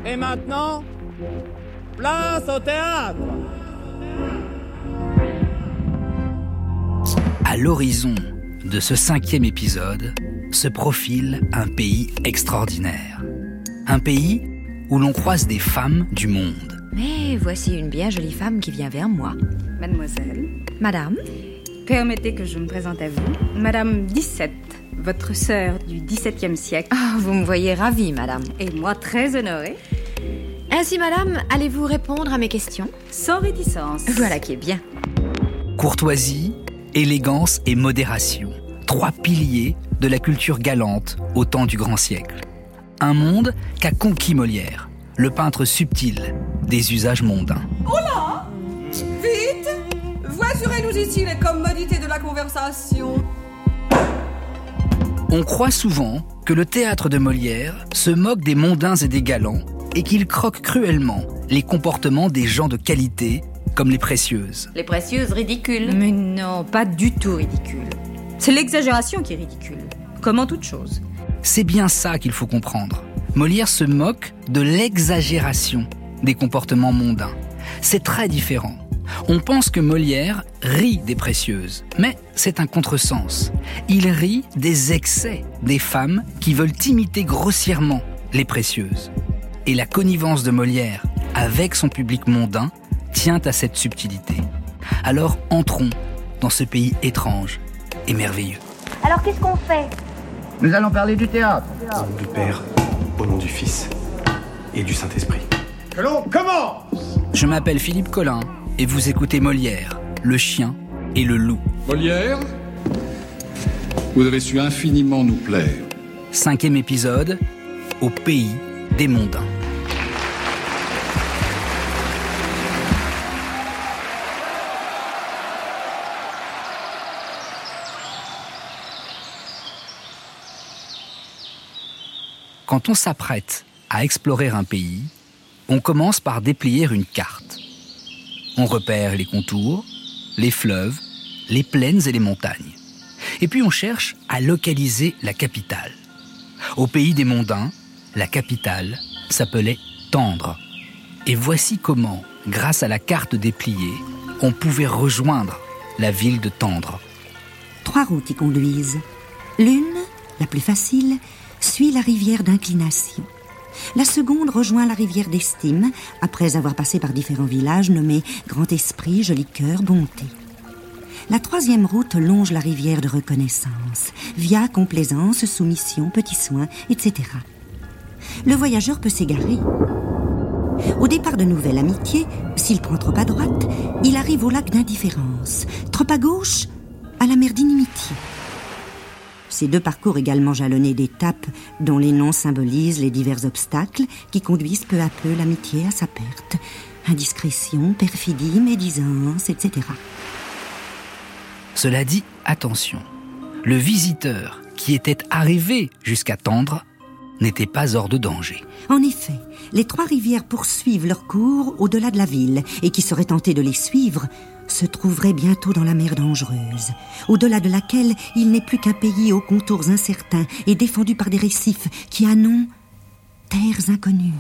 Et maintenant, place au théâtre. À l'horizon de ce 5e épisode se profile un pays extraordinaire. Un pays où l'on croise des femmes du monde. Mais voici une bien jolie femme qui vient vers moi. Mademoiselle, Madame, permettez que je me présente à vous. Madame 17, votre sœur du XVIIe siècle. vous me voyez ravie, madame. Et moi très honorée. Ainsi, madame, allez-vous répondre à mes questions ? Sans réticence. Voilà qui est bien. Courtoisie, élégance et modération. 3 piliers de la culture galante au temps du grand siècle. Un monde qu'a conquis Molière, le peintre subtil des usages mondains. Oh là ! Vite ! Voiturez-nous ici les commodités de la conversation. On croit souvent que le théâtre de Molière se moque des mondains et des galants et qu'il croque cruellement les comportements des gens de qualité comme les précieuses. Les précieuses ridicules. Mais non, pas du tout ridicule. C'est l'exagération qui est ridicule, comme en toute chose. C'est bien ça qu'il faut comprendre. Molière se moque de l'exagération des comportements mondains. C'est très différent. On pense que Molière rit des précieuses, mais c'est un contresens. Il rit des excès des femmes qui veulent imiter grossièrement les précieuses. Et la connivence de Molière avec son public mondain tient à cette subtilité. Alors entrons dans ce pays étrange et merveilleux. Alors qu'est-ce qu'on fait ? Nous allons parler du théâtre. Au nom du Père, au nom du Fils et du Saint-Esprit. Que l'on commence ! Je m'appelle Philippe Collin et vous écoutez Molière, le chien et le loup. Molière, vous avez su infiniment nous plaire. 5e épisode, au pays des mondains. Quand on s'apprête à explorer un pays, on commence par déplier une carte. On repère les contours, les fleuves, les plaines et les montagnes. Et puis on cherche à localiser la capitale. Au pays des mondains, la capitale s'appelait Tendre. Et voici comment, grâce à la carte dépliée, on pouvait rejoindre la ville de Tendre. 3 routes y conduisent. L'une, la plus facile, suit la rivière d'inclination. La seconde rejoint la rivière d'estime, après avoir passé par différents villages nommés Grand Esprit, Joli Cœur, Bonté. La 3e route longe la rivière de reconnaissance, via Complaisance, Soumission, Petits Soins, etc. Le voyageur peut s'égarer. Au départ de Nouvelle Amitié, s'il prend trop à droite, il arrive au lac d'Indifférence. Trop à gauche, à la mer d'Inimitié. Ces 2 parcours également jalonnés d'étapes dont les noms symbolisent les divers obstacles qui conduisent peu à peu l'amitié à sa perte. Indiscrétion, perfidie, médisance, etc. Cela dit, attention, le visiteur qui était arrivé jusqu'à Tendre n'était pas hors de danger. En effet, les 3 rivières poursuivent leur cours au-delà de la ville et qui serait tenté de les suivre se trouverait bientôt dans la mer dangereuse, au-delà de laquelle il n'est plus qu'un pays aux contours incertains et défendu par des récifs qui a nom terres inconnues.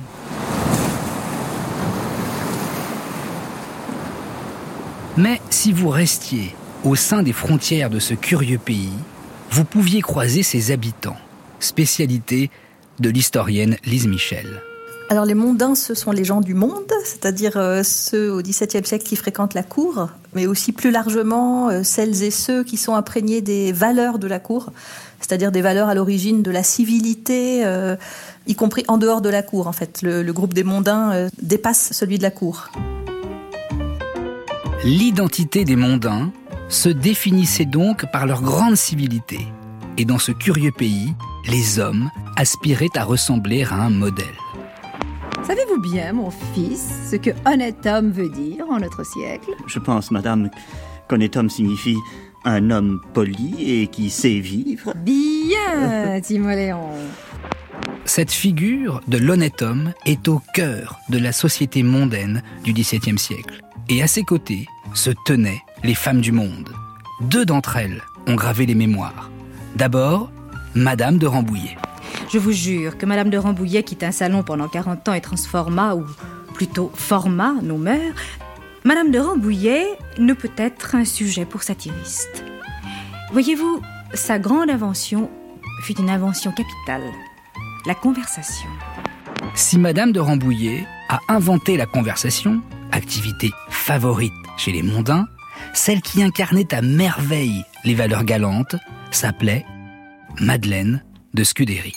Mais si vous restiez au sein des frontières de ce curieux pays, vous pouviez croiser ses habitants, spécialité de l'historienne Lise Michel. Alors les mondains, ce sont les gens du monde, c'est-à-dire ceux au XVIIe siècle qui fréquentent la cour, mais aussi plus largement celles et ceux qui sont imprégnés des valeurs de la cour, c'est-à-dire des valeurs à l'origine de la civilité, y compris en dehors de la cour. En fait, le groupe des mondains dépasse celui de la cour. L'identité des mondains se définissait donc par leur grande civilité. Et dans ce curieux pays, les hommes aspiraient à ressembler à un modèle. Savez-vous bien, mon fils, ce que honnête homme veut dire en notre siècle ? Je pense, madame, qu'honnête homme signifie un homme poli et qui sait vivre. Bien, Timoléon. Cette figure de l'honnête homme est au cœur de la société mondaine du XVIIe siècle. Et à ses côtés se tenaient les femmes du monde. 2 d'entre elles ont gravé les mémoires. D'abord, Madame de Rambouillet. Je vous jure que Madame de Rambouillet quitte un salon pendant 40 ans et transforma, ou plutôt forma, nos mœurs. Madame de Rambouillet ne peut être un sujet pour satiriste. Voyez-vous, sa grande invention fut une invention capitale, la conversation. Si Madame de Rambouillet a inventé la conversation, activité favorite chez les mondains, celle qui incarnait à merveille les valeurs galantes s'appelait Madeleine de Scudéry.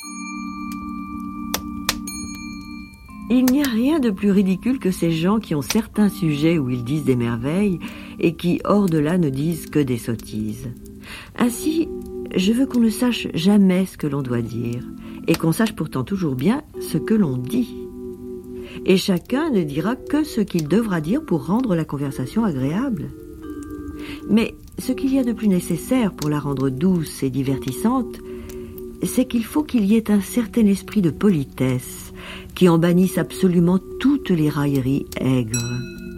Il n'y a rien de plus ridicule que ces gens qui ont certains sujets où ils disent des merveilles et qui, hors de là, ne disent que des sottises. Ainsi, je veux qu'on ne sache jamais ce que l'on doit dire et qu'on sache pourtant toujours bien ce que l'on dit. Et chacun ne dira que ce qu'il devra dire pour rendre la conversation agréable. Mais ce qu'il y a de plus nécessaire pour la rendre douce et divertissante, c'est qu'il faut qu'il y ait un certain esprit de politesse qui en bannisse absolument toutes les railleries aigres.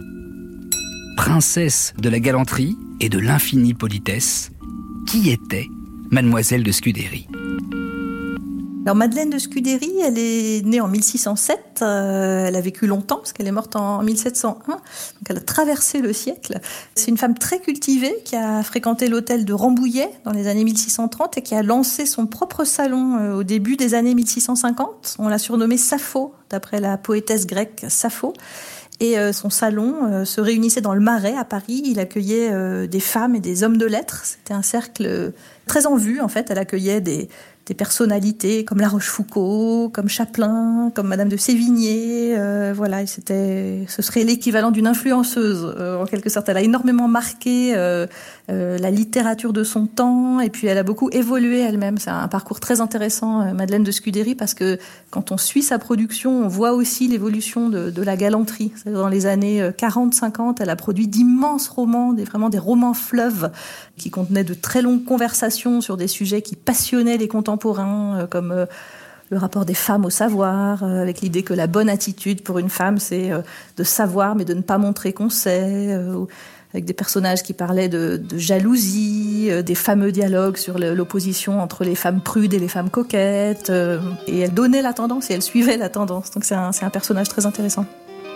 Princesse de la galanterie et de l'infinie politesse, qui était Mademoiselle de Scudéry? Alors Madeleine de Scudéry, elle est née en 1607, elle a vécu longtemps parce qu'elle est morte en 1701, donc elle a traversé le siècle. C'est une femme très cultivée qui a fréquenté l'hôtel de Rambouillet dans les années 1630 et qui a lancé son propre salon au début des années 1650. On l'a surnommée Sappho, d'après la poétesse grecque Sappho. Et son salon se réunissait dans le Marais à Paris. Il accueillait des femmes et des hommes de lettres. C'était un cercle très en vue, en fait. Elle accueillait des personnalités comme La Rochefoucauld, comme Chaplin, comme Madame de Sévigné. Voilà, et ce serait l'équivalent d'une influenceuse, en quelque sorte. Elle a énormément marqué la littérature de son temps, et puis elle a beaucoup évolué elle-même. C'est un parcours très intéressant, Madeleine de Scudéry, parce que quand on suit sa production, on voit aussi l'évolution de la galanterie. Dans les années 40-50, elle a produit d'immenses romans, vraiment des romans fleuves, qui contenaient de très longues conversations sur des sujets qui passionnaient les contemporains, comme le rapport des femmes au savoir, avec l'idée que la bonne attitude pour une femme, c'est de savoir mais de ne pas montrer qu'on sait, avec des personnages qui parlaient de jalousie, des fameux dialogues sur l'opposition entre les femmes prudes et les femmes coquettes, et elle donnait la tendance et elle suivait la tendance, donc c'est un personnage très intéressant.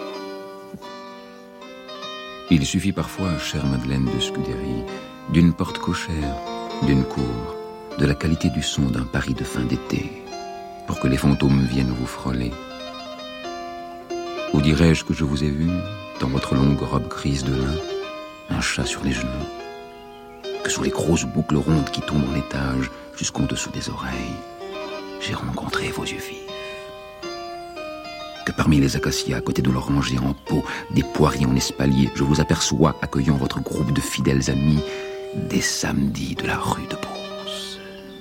Il suffit parfois, chère Madeleine de Scudéry, d'une porte cochère, d'une cour, de la qualité du son d'un Paris de fin d'été, pour que les fantômes viennent vous frôler. Ou dirais-je que je vous ai vu, dans votre longue robe grise de lin, un chat sur les genoux, que sous les grosses boucles rondes qui tombent en étage jusqu'en dessous des oreilles, j'ai rencontré vos yeux vifs. Que parmi les acacias, à côté de l'oranger en pot, des poiriers en espalier, je vous aperçois accueillant votre groupe de fidèles amis des samedis de la rue de Beauce.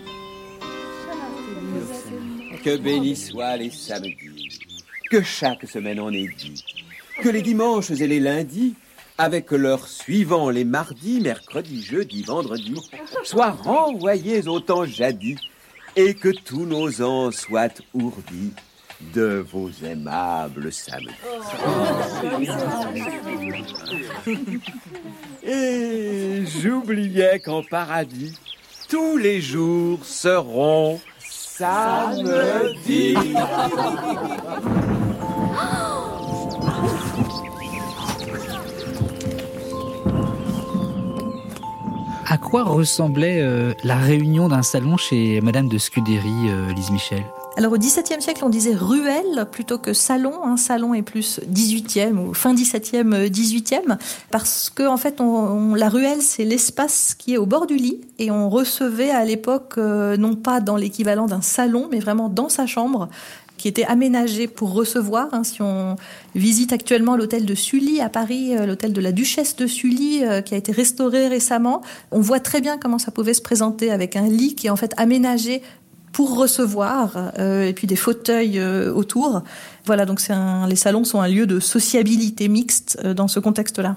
Que bénis soient les samedis, que chaque semaine en ait dit, que les dimanches et les lundis, avec leurs suivants les mardis, mercredis, jeudis, vendredis, soient renvoyés au temps jadis, et que tous nos ans soient ourdis de vos aimables samedis. Et j'oubliais qu'en paradis, tous les jours seront samedis. À quoi ressemblait la réunion d'un salon chez Madame de Scudéry, Lise Michel? Alors au XVIIe siècle, on disait ruelle plutôt que salon. Un salon est plus 18e ou fin 17e, 18e, parce que en fait, la ruelle, c'est l'espace qui est au bord du lit, et on recevait à l'époque, non pas dans l'équivalent d'un salon, mais vraiment dans sa chambre, qui était aménagé pour recevoir. Si on visite actuellement l'hôtel de Sully à Paris, l'hôtel de la Duchesse de Sully, qui a été restauré récemment, on voit très bien comment ça pouvait se présenter avec un lit qui est en fait aménagé pour recevoir, et puis des fauteuils autour. Voilà, donc les salons sont un lieu de sociabilité mixte dans ce contexte-là.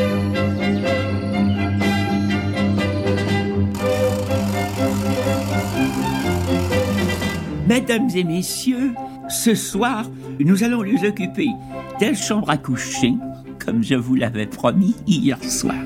Mesdames et messieurs, ce soir, nous allons nous occuper telle chambre à coucher, comme je vous l'avais promis hier soir.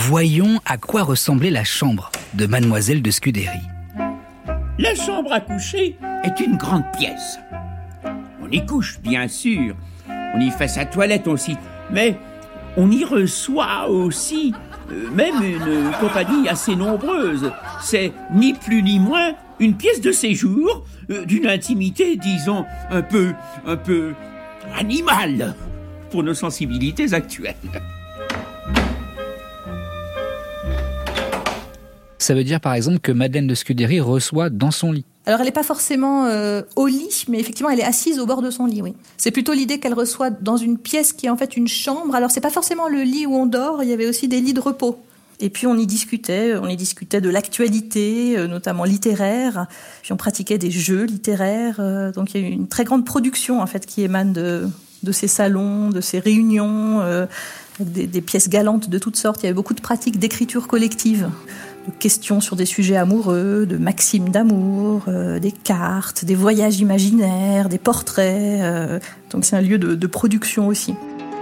Voyons à quoi ressemblait la chambre de Mademoiselle de Scudéry. La chambre à coucher est une grande pièce. On y couche, bien sûr. On y fait sa toilette aussi. Mais on y reçoit aussi même une compagnie assez nombreuse. C'est ni plus ni moins une pièce de séjour d'une intimité, disons, un peu animale pour nos sensibilités actuelles. Ça veut dire par exemple que Madeleine de Scudéry reçoit dans son lit. Alors elle n'est pas forcément au lit, mais effectivement elle est assise au bord de son lit, oui. C'est plutôt l'idée qu'elle reçoit dans une pièce qui est en fait une chambre. Alors c'est pas forcément le lit où on dort, il y avait aussi des lits de repos. Et puis on y discutait de l'actualité, notamment littéraire. Puis on pratiquait des jeux littéraires. Donc il y a eu une très grande production en fait qui émane de ces salons, de ces réunions, avec des pièces galantes de toutes sortes. Il y avait beaucoup de pratiques d'écriture collective. De questions sur des sujets amoureux, de maximes d'amour, des cartes, des voyages imaginaires, des portraits. Donc c'est un lieu de production aussi.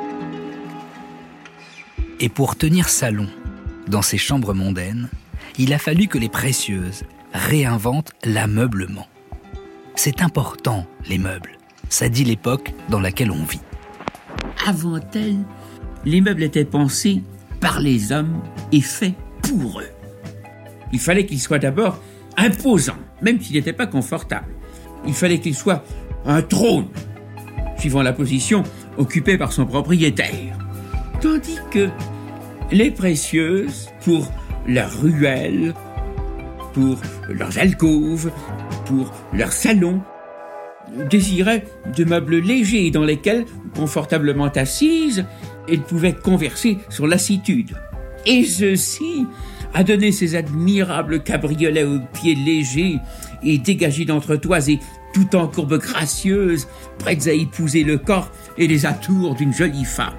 Et pour tenir salon dans ces chambres mondaines, il a fallu que les précieuses réinventent l'ameublement. C'est important, les meubles. Ça dit l'époque dans laquelle on vit. Avant elles, les meubles étaient pensés par les hommes et faits pour eux. Il fallait qu'il soit d'abord imposant, même s'il n'était pas confortable. Il fallait qu'il soit un trône, suivant la position occupée par son propriétaire. Tandis que les précieuses, pour leurs ruelles, pour leurs alcôves, pour leurs salons, désiraient de meubles légers dans lesquels, confortablement assises, elles pouvaient converser sur lassitude. Et ceci a donné ces admirables cabriolets aux pieds légers et dégagés d'entretoises et tout en courbes gracieuses, prêtes à épouser le corps et les atours d'une jolie femme.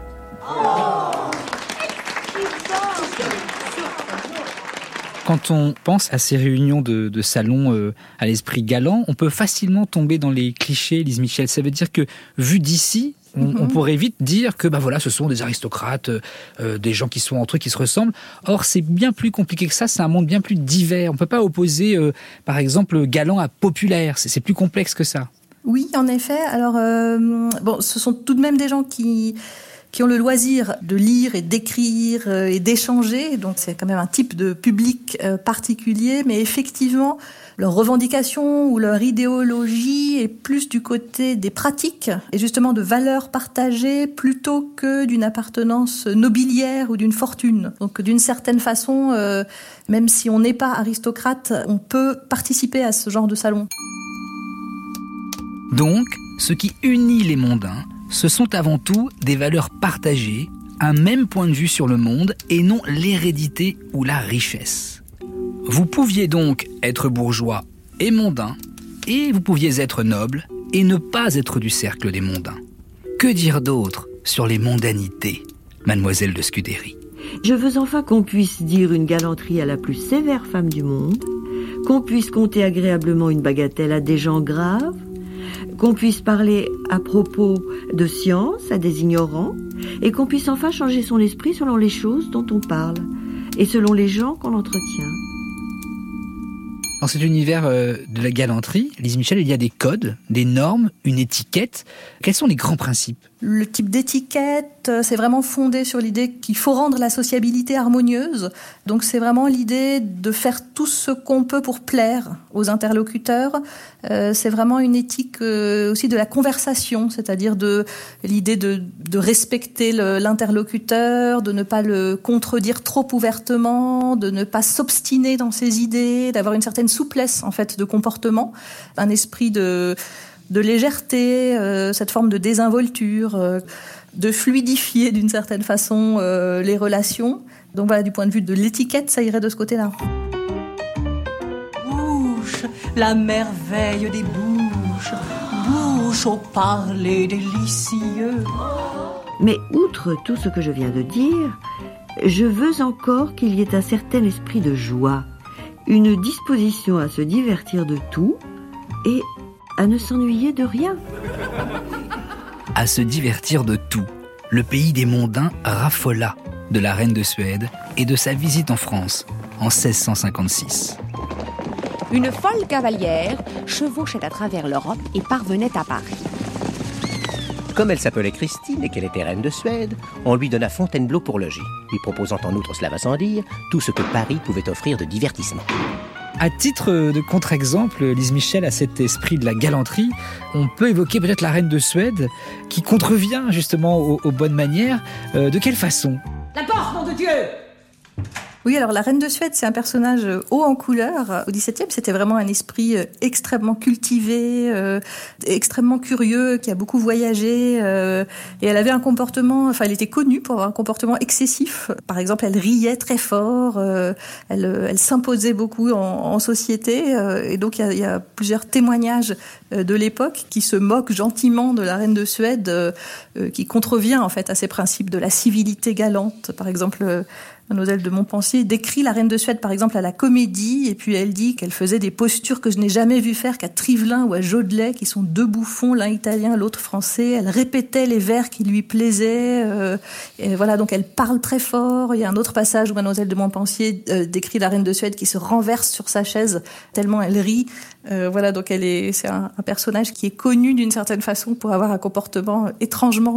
Quand on pense à ces réunions de salon à l'esprit galant, on peut facilement tomber dans les clichés, Lise Michel. Ça veut dire que, vu d'ici, on pourrait vite dire que ce sont des aristocrates, des gens qui sont entre eux, qui se ressemblent. Or, c'est bien plus compliqué que ça, c'est un monde bien plus divers. On ne peut pas opposer, par exemple, galant à populaire. C'est plus complexe que ça. Oui, en effet. Alors, ce sont tout de même des gens qui ont le loisir de lire et d'écrire et d'échanger. Donc c'est quand même un type de public particulier, mais effectivement, leur revendication ou leur idéologie est plus du côté des pratiques et justement de valeurs partagées plutôt que d'une appartenance nobiliaire ou d'une fortune. Donc d'une certaine façon, même si on n'est pas aristocrate, on peut participer à ce genre de salon. Donc, ce qui unit les mondains, ce sont avant tout des valeurs partagées, un même point de vue sur le monde et non l'hérédité ou la richesse. Vous pouviez donc être bourgeois et mondain, et vous pouviez être noble et ne pas être du cercle des mondains. Que dire d'autre sur les mondanités, Mademoiselle de Scudéry ? Je veux enfin qu'on puisse dire une galanterie à la plus sévère femme du monde, qu'on puisse compter agréablement une bagatelle à des gens graves, qu'on puisse parler à propos de science à des ignorants, et qu'on puisse enfin changer son esprit selon les choses dont on parle, et selon les gens qu'on entretient. Dans cet univers de la galanterie, Lise Michel, il y a des codes, des normes, une étiquette. Quels sont les grands principes ? Le type d'étiquette, c'est vraiment fondé sur l'idée qu'il faut rendre la sociabilité harmonieuse. Donc c'est vraiment l'idée de faire tout ce qu'on peut pour plaire aux interlocuteurs. C'est vraiment une éthique aussi de la conversation, c'est-à-dire de l'idée de respecter l'interlocuteur, de ne pas le contredire trop ouvertement, de ne pas s'obstiner dans ses idées, d'avoir une certaine souplesse en fait de comportement, un esprit de légèreté, cette forme de désinvolture, de fluidifier d'une certaine façon les relations. Donc voilà, du point de vue de l'étiquette, ça irait de ce côté-là. Bouche, la merveille des bouches, bouche au parler délicieux. Mais outre tout ce que je viens de dire, je veux encore qu'il y ait un certain esprit de joie, une disposition à se divertir de tout et à ne s'ennuyer de rien. À se divertir de tout. Le pays des mondains raffola de la reine de Suède et de sa visite en France en 1656. Une folle cavalière chevauchait à travers l'Europe et parvenait à Paris. Comme elle s'appelait Christine et qu'elle était reine de Suède, on lui donna Fontainebleau pour logis, lui proposant en outre, cela va sans dire, tout ce que Paris pouvait offrir de divertissement. À titre de contre-exemple, Lise Michel a cet esprit de la galanterie. On peut évoquer peut-être la reine de Suède qui contrevient justement aux bonnes manières. De quelle façon ? La porte, nom de Dieu! Oui, alors la reine de Suède, c'est un personnage haut en couleur. Au XVIIe, c'était vraiment un esprit extrêmement cultivé, extrêmement curieux, qui a beaucoup voyagé. Et elle avait un comportement, elle était connue pour avoir un comportement excessif. Par exemple, elle riait très fort, elle s'imposait beaucoup en société. Et donc, il y a plusieurs témoignages de l'époque qui se moquent gentiment de la reine de Suède, qui contrevient en fait à ces principes de la civilité galante. Par exemple, Mademoiselle de Montpensier décrit la reine de Suède, par exemple, à la comédie, et puis elle dit qu'elle faisait des postures que je n'ai jamais vu faire qu'à Trivelin ou à Jodelet, qui sont deux bouffons, l'un italien, l'autre français. Elle répétait les vers qui lui plaisaient. Et voilà, donc elle parle très fort. Il y a un autre passage où Mademoiselle de Montpensier décrit la reine de Suède qui se renverse sur sa chaise tellement elle rit. Voilà, donc c'est un personnage qui est connu d'une certaine façon pour avoir un comportement étrangement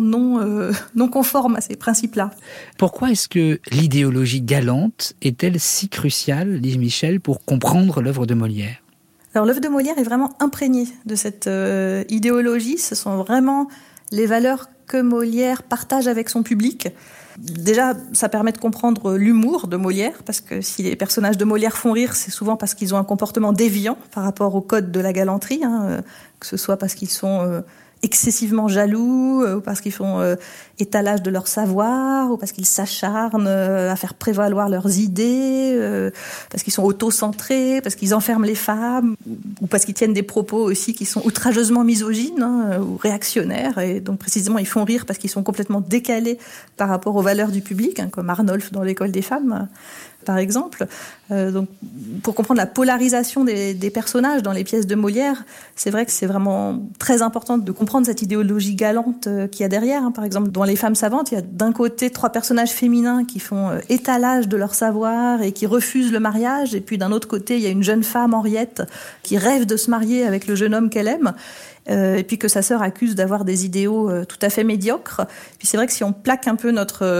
non conforme à ces principes-là. Pourquoi est-ce que l'idéologie galante est-elle si cruciale, Lise Michel, pour comprendre l'œuvre de Molière ? Alors l'œuvre de Molière est vraiment imprégnée de cette idéologie. Ce sont vraiment les valeurs que Molière partage avec son public. Déjà, ça permet de comprendre l'humour de Molière, parce que si les personnages de Molière font rire, c'est souvent parce qu'ils ont un comportement déviant par rapport au code de la galanterie, que ce soit parce qu'ils sont excessivement jaloux, ou parce qu'ils font étalage de leur savoir, ou parce qu'ils s'acharnent à faire prévaloir leurs idées, parce qu'ils sont auto-centrés, parce qu'ils enferment les femmes, ou parce qu'ils tiennent des propos aussi qui sont outrageusement misogynes ou réactionnaires. Et donc précisément, ils font rire parce qu'ils sont complètement décalés par rapport aux valeurs du public, comme Arnolphe dans l'École des femmes, par exemple. Donc, pour comprendre la polarisation des personnages dans les pièces de Molière, c'est vrai que c'est vraiment très important de comprendre cette idéologie galante qu'il y a derrière. Par exemple, dans Les Femmes savantes, il y a d'un côté 3 personnages féminins qui font étalage de leur savoir et qui refusent le mariage, et puis d'un autre côté, il y a une jeune femme, Henriette, qui rêve de se marier avec le jeune homme qu'elle aime. Et puis que sa sœur accuse d'avoir des idéaux tout à fait médiocres. Puis c'est vrai que si on plaque un peu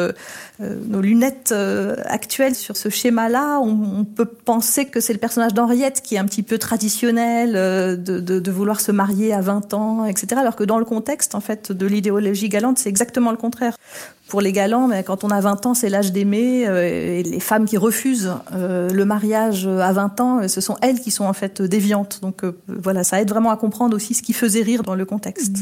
nos lunettes actuelles sur ce schéma-là, on peut penser que c'est le personnage d'Henriette qui est un petit peu traditionnel, de vouloir se marier à 20 ans, etc. Alors que dans le contexte, en fait, de l'idéologie galante, c'est exactement le contraire. Pour les galants, mais quand on a 20 ans, c'est l'âge d'aimer. Et les femmes qui refusent le mariage à 20 ans, ce sont elles qui sont en fait déviantes. Donc voilà, ça aide vraiment à comprendre aussi ce qui faisait rire dans le contexte.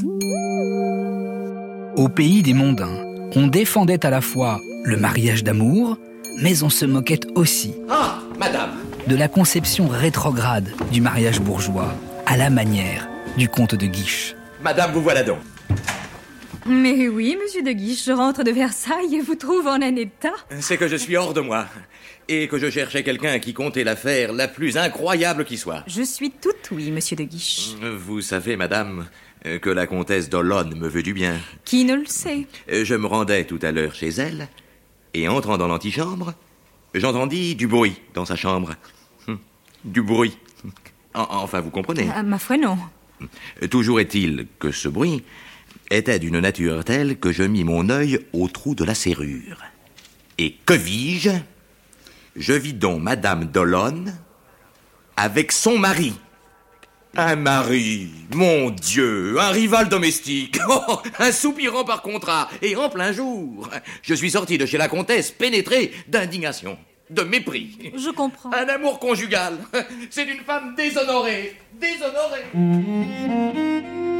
Au pays des mondains, on défendait à la fois le mariage d'amour, mais on se moquait aussi madame, de la conception rétrograde du mariage bourgeois, à la manière du comte de Guiche. Madame, vous voilà donc. Mais oui, monsieur de Guiche, je rentre de Versailles et vous trouve en un état. C'est que je suis hors de moi, et que je cherchais quelqu'un qui comptait l'affaire la plus incroyable qui soit. Je suis toute oui, monsieur de Guiche. Vous savez, madame, que la comtesse d'Olonne me veut du bien. Qui ne le sait? Je me rendais tout à l'heure chez elle, et entrant dans l'antichambre, j'entendis du bruit dans sa chambre. Du bruit. Enfin, vous comprenez. Ma foi, non. Toujours est-il que ce bruit était d'une nature telle que je mis mon œil au trou de la serrure. Et que vis-je? Je vis donc Madame d'Olonne avec son mari. Un mari, mon Dieu, un rival domestique, un soupirant par contrat, et en plein jour. Je suis sorti de chez la comtesse pénétré d'indignation, de mépris. Je comprends. Un amour conjugal, c'est une femme déshonorée, déshonorée.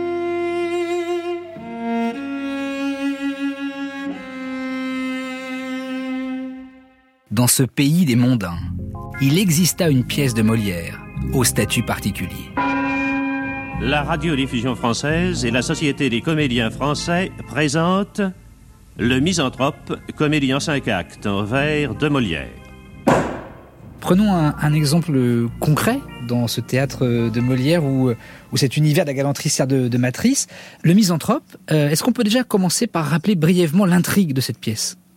Dans ce pays des mondains, il exista une pièce de Molière au statut particulier. La radiodiffusion française et la Société des comédiens français présentent Le Misanthrope, comédie en 5 actes en vers de Molière. Prenons un exemple concret dans ce théâtre de Molière où cet univers de la galanterie sert de matrice. Le Misanthrope, est-ce qu'on peut déjà commencer par rappeler brièvement l'intrigue de cette pièce ?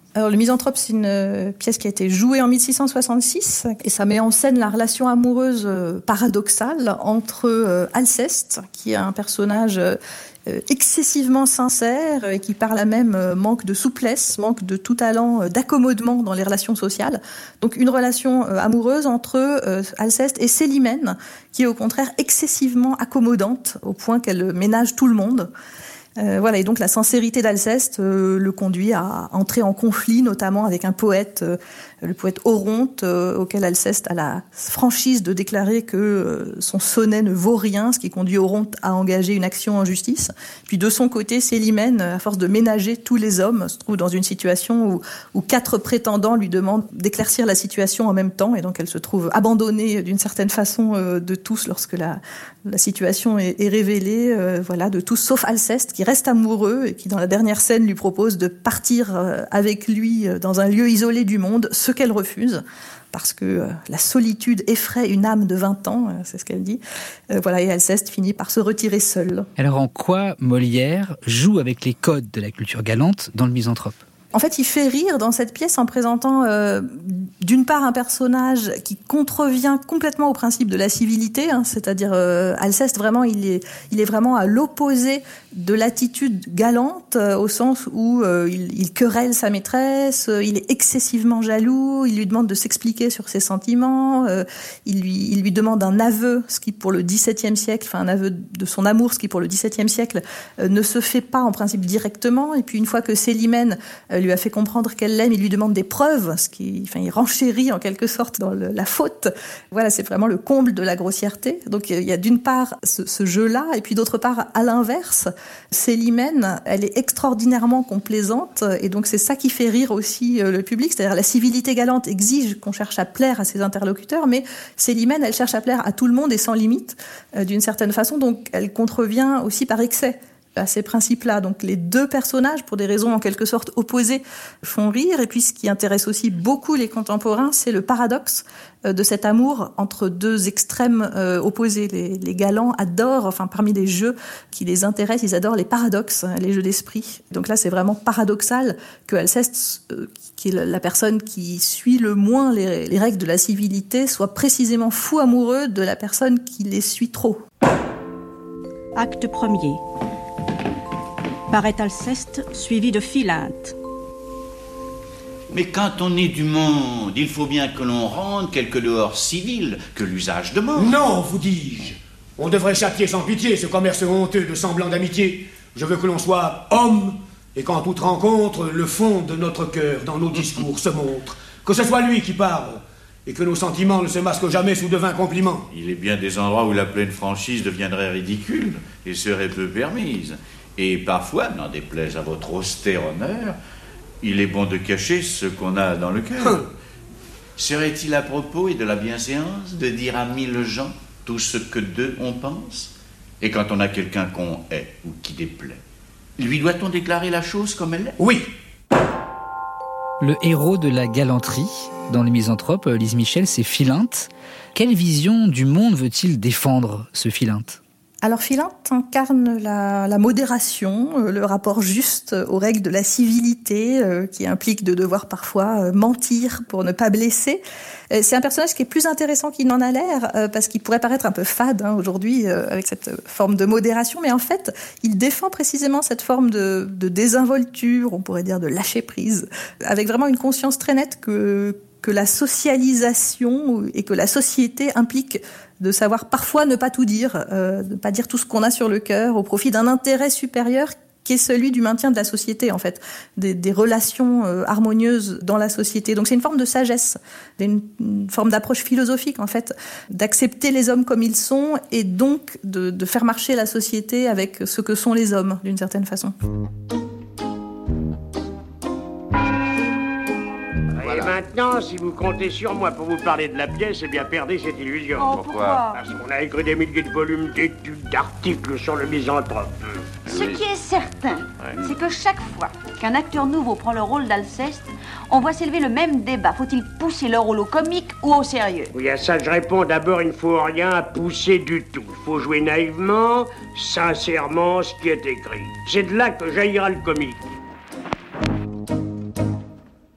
Alors, Le Misanthrope, c'est une pièce qui a été jouée en 1666 et ça met en scène la relation amoureuse paradoxale entre Alceste, qui est un personnage excessivement sincère et qui par là même manque de souplesse, manque de tout talent d'accommodement dans les relations sociales. Donc une relation amoureuse entre Alceste et Célimène, qui est au contraire excessivement accommodante au point qu'elle ménage tout le monde. Voilà, et donc la sincérité d'Alceste le conduit à entrer en conflit, notamment avec un poète, le poète Oronte, auquel Alceste a la franchise de déclarer que son sonnet ne vaut rien, ce qui conduit Oronte à engager une action en justice. Puis de son côté, Célimène, à force de ménager tous les hommes, se trouve dans une situation où 4 prétendants lui demandent d'éclaircir la situation en même temps, et donc elle se trouve abandonnée d'une certaine façon de tous lorsque la situation est révélée, voilà, de tous sauf Alceste, qui reste amoureux et qui dans la dernière scène lui propose de partir avec lui dans un lieu isolé du monde, ce qu'elle refuse parce que la solitude effraie une âme de 20 ans, c'est ce qu'elle dit. Voilà, et Alceste finit par se retirer seul. Alors en quoi Molière joue avec les codes de la culture galante dans Le Misanthrope ? En fait, il fait rire dans cette pièce en présentant d'une part un personnage qui contrevient complètement au principe de la civilité, c'est-à-dire Alceste, vraiment, il est vraiment à l'opposé de l'attitude galante, au sens où il querelle sa maîtresse, il est excessivement jaloux, il lui demande de s'expliquer sur ses sentiments, il lui demande un aveu, ce qui pour le XVIIe siècle, enfin un aveu de son amour, ce qui pour le XVIIe siècle ne se fait pas en principe directement, et puis une fois que Célimène lui a fait comprendre qu'elle l'aime, il lui demande des preuves, il renchérit en quelque sorte dans la faute. Voilà, c'est vraiment le comble de la grossièreté. Donc il y a d'une part ce jeu-là, et puis d'autre part, à l'inverse, Célimène, elle est extraordinairement complaisante, et donc c'est ça qui fait rire aussi le public, c'est-à-dire la civilité galante exige qu'on cherche à plaire à ses interlocuteurs, mais Célimène, elle cherche à plaire à tout le monde et sans limite, d'une certaine façon, donc elle contrevient aussi par excès à ces principes-là. Donc les deux personnages, pour des raisons en quelque sorte opposées, font rire. Et puis ce qui intéresse aussi beaucoup les contemporains, c'est le paradoxe de cet amour entre deux extrêmes opposés. Les galants adorent, enfin parmi les jeux qui les intéressent, ils adorent les paradoxes, les jeux d'esprit. Donc là, c'est vraiment paradoxal que Alceste, qui est la personne qui suit le moins les règles de la civilité, soit précisément fou amoureux de la personne qui les suit trop. Acte 1er. Paraît Alceste, suivi de Philinte. Mais quand on est du monde, il faut bien que l'on rende quelque dehors civil que l'usage demande. Non, vous dis-je. On devrait châtier sans pitié ce commerce honteux de semblants d'amitié. Je veux que l'on soit homme et qu'en toute rencontre, le fond de notre cœur dans nos discours se montre. Que ce soit lui qui parle et que nos sentiments ne se masquent jamais sous de vains compliments. Il est bien des endroits où la pleine franchise deviendrait ridicule et serait peu permise. Et parfois, n'en déplaise à votre austère honneur, il est bon de cacher ce qu'on a dans le cœur. Serait-il à propos et de la bienséance de dire à 1000 gens tout ce que d'eux on pense? Et quand on a quelqu'un qu'on hait ou qui déplaît, lui doit-on déclarer la chose comme elle est? Oui. Le héros de la galanterie dans Le Misanthrope, Lise Michel, c'est Philinte. Quelle vision du monde veut-il défendre, ce Philinte ? Alors Philinte incarne la modération, le rapport juste aux règles de la civilité, qui implique de devoir parfois mentir pour ne pas blesser. C'est un personnage qui est plus intéressant qu'il n'en a l'air, parce qu'il pourrait paraître un peu fade aujourd'hui, avec cette forme de modération, mais en fait, il défend précisément cette forme de désinvolture, on pourrait dire de lâcher prise, avec vraiment une conscience très nette que la socialisation et que la société implique de savoir parfois ne pas tout dire, ne pas dire tout ce qu'on a sur le cœur au profit d'un intérêt supérieur qui est celui du maintien de la société, en fait, des relations harmonieuses dans la société. Donc c'est une forme de sagesse, une forme d'approche philosophique, en fait, d'accepter les hommes comme ils sont et donc de faire marcher la société avec ce que sont les hommes, d'une certaine façon. Et maintenant, si vous comptez sur moi pour vous parler de la pièce, eh bien, perdez cette illusion. Oh, pourquoi ? Parce qu'on a écrit des milliers de volumes d'études, d'articles sur le misanthrope. Ce qui est certain, c'est que chaque fois qu'un acteur nouveau prend le rôle d'Alceste, on voit s'élever le même débat. Faut-il pousser le rôle au comique ou au sérieux? Oui, à ça, je réponds d'abord, il ne faut rien pousser du tout. Il faut jouer naïvement, sincèrement, ce qui est écrit. C'est de là que jaillira le comique.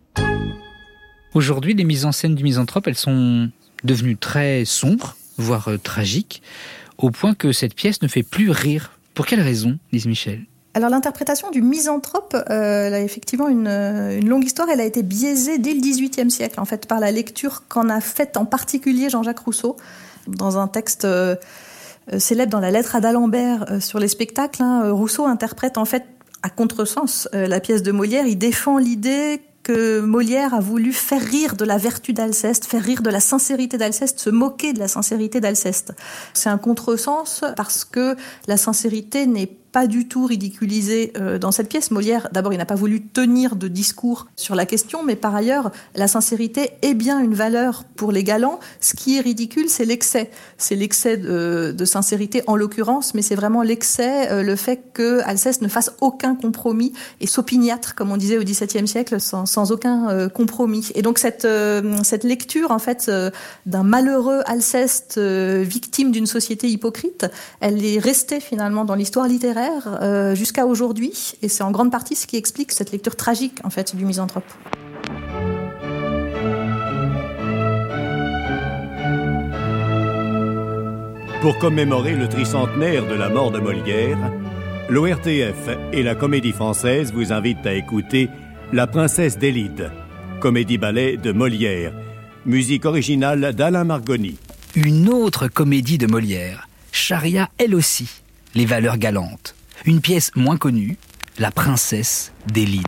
Aujourd'hui, les mises en scène du Misanthrope, elles sont devenues très sombres, voire tragiques, au point que cette pièce ne fait plus rire. Pour quelle raison, Lise Michel ? Alors l'interprétation du Misanthrope, elle a effectivement une longue histoire. Elle a été biaisée dès le XVIIIe siècle, en fait, par la lecture qu'en a faite en particulier Jean-Jacques Rousseau, dans un texte célèbre dans la lettre à d'Alembert sur les spectacles. Rousseau interprète en fait à contresens la pièce de Molière. Il défend l'idée que Molière a voulu faire rire de la vertu d'Alceste, faire rire de la sincérité d'Alceste, se moquer de la sincérité d'Alceste. C'est un contresens parce que la sincérité n'est pas du tout ridiculisée dans cette pièce. Molière, d'abord, il n'a pas voulu tenir de discours sur la question, mais par ailleurs, la sincérité est bien une valeur pour les galants. Ce qui est ridicule, c'est l'excès. C'est l'excès de sincérité en l'occurrence, mais c'est vraiment l'excès, le fait que Alceste ne fasse aucun compromis et s'opiniâtre, comme on disait au XVIIe siècle, sans aucun compromis. Et donc cette lecture, en fait, d'un malheureux Alceste victime d'une société hypocrite, elle est restée finalement dans l'histoire littéraire jusqu'à aujourd'hui, et c'est en grande partie ce qui explique cette lecture tragique en fait du Misanthrope. Pour commémorer le tricentenaire de la mort de Molière, l'ORTF et la Comédie Française vous invitent à écouter La Princesse d'Élide, comédie-ballet de Molière, musique originale d'Alain Margoni. Une autre comédie de Molière charria elle aussi les valeurs galantes. Une pièce moins connue, La Princesse d'Élide.